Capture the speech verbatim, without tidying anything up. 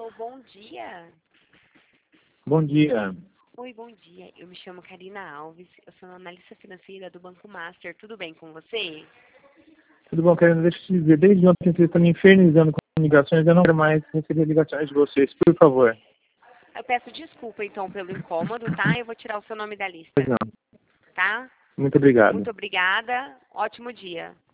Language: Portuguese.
Alô, bom dia. Bom dia. Oi, bom dia. Eu me chamo Karina Alves, eu sou analista financeira do Banco Master. Tudo bem com você? Tudo bom, Karina? Deixa eu te dizer, desde ontem você está me infernizando com ligações, eu não quero mais receber ligações de vocês, por favor. Eu peço desculpa, então, pelo incômodo, tá? Eu vou tirar o seu nome da lista, Pois não. tá? Muito obrigado. Muito obrigada. Ótimo dia.